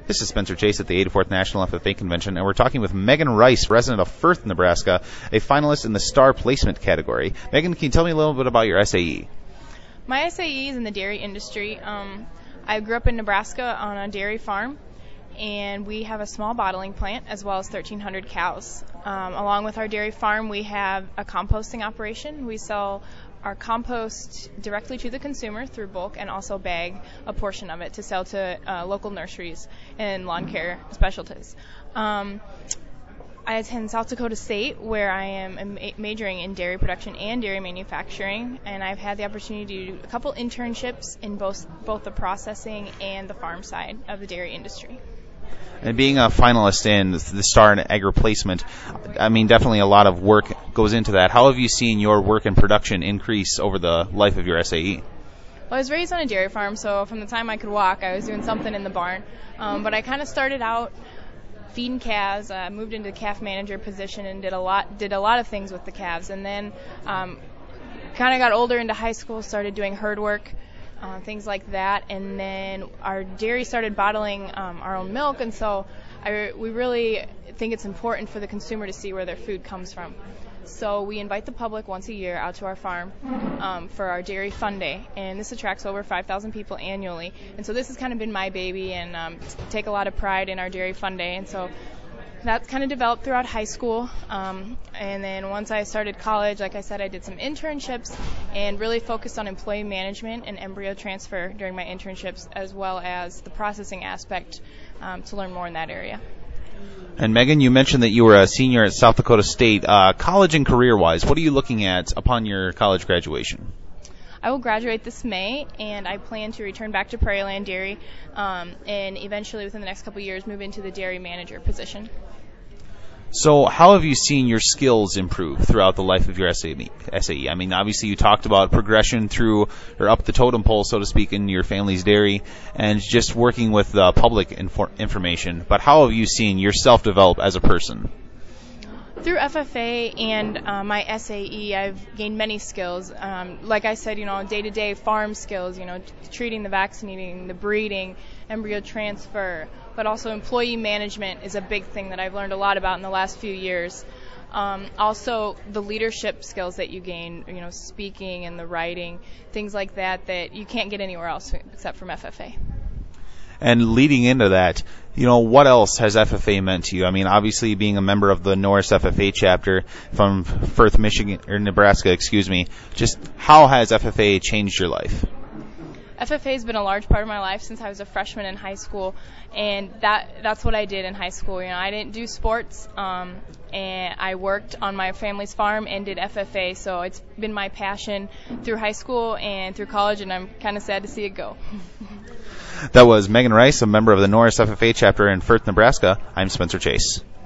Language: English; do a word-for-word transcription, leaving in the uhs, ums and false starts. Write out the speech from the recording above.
This is Spencer Chase at the eighty-fourth National F F A Convention, and we're talking with Megan Rice, resident of Firth, Nebraska, a finalist in the Star Placement category. Megan, can you tell me a little bit about your S A E? My S A E is in the dairy industry. Um, I grew up in Nebraska on a dairy farm, and we have a small bottling plant as well as thirteen hundred cows. Um, along with our dairy farm, we have a composting operation. We sell our compost directly to the consumer through bulk and also bag a portion of it to sell to uh, local nurseries and lawn care specialties. Um, I attend South Dakota State, where I am ma- majoring in dairy production and dairy manufacturing, and I've had the opportunity to do a couple internships in both both the processing and the farm side of the dairy industry. And being a finalist in the Star and Agri Placement, I mean, definitely a lot of work goes into that. How have you seen your work and production increase over the life of your S A E? Well, I was raised on a dairy farm, so from the time I could walk, I was doing something in the barn. Um, but I kind of started out feeding calves. I uh, moved into the calf manager position and did a lot did a lot of things with the calves. And then um, kind of got older into high school, started doing herd work. Uh, things like that, and then our dairy started bottling um, our own milk, and so I, we really think it's important for the consumer to see where their food comes from. So we invite the public once a year out to our farm um, for our Dairy Fun Day, and this attracts over five thousand people annually. And so this has kind of been my baby, and um, take a lot of pride in our Dairy Fun Day, and so that kind of developed throughout high school, um, and then once I started college, like I said, I did some internships and really focused on employee management and embryo transfer during my internships, as well as the processing aspect um, to learn more in that area. And Megan, you mentioned that you were a senior at South Dakota State. Uh, college and career-wise, what are you looking at upon your college graduation? I will graduate this May, and I plan to return back to Prairie Land Dairy um, and eventually within the next couple of years move into the dairy manager position. So how have you seen your skills improve throughout the life of your S A E? I mean, obviously you talked about progression through or up the totem pole, so to speak, in your family's dairy and just working with uh, public infor- information. But how have you seen yourself develop as a person? Through F F A and uh, my S A E, I've gained many skills. Um, like I said, you know, day-to-day farm skills, you know, t- treating, the vaccinating, the breeding, embryo transfer, but also employee management is a big thing that I've learned a lot about in the last few years. Um, also, the leadership skills that you gain, you know, speaking and the writing, things like that that you can't get anywhere else except from F F A. And leading into that, you know, what else has F F A meant to you? I mean, obviously being a member of the Norris F F A chapter from Firth, Michigan, or Nebraska, excuse me, just how has F F A changed your life? F F A has been a large part of my life since I was a freshman in high school, and that that's what I did in high school. You know, I didn't do sports, um, and I worked on my family's farm and did F F A, so it's been my passion through high school and through college, and I'm kind of sad to see it go. That was Megan Rice, a member of the Norris F F A chapter in Firth, Nebraska. I'm Spencer Chase.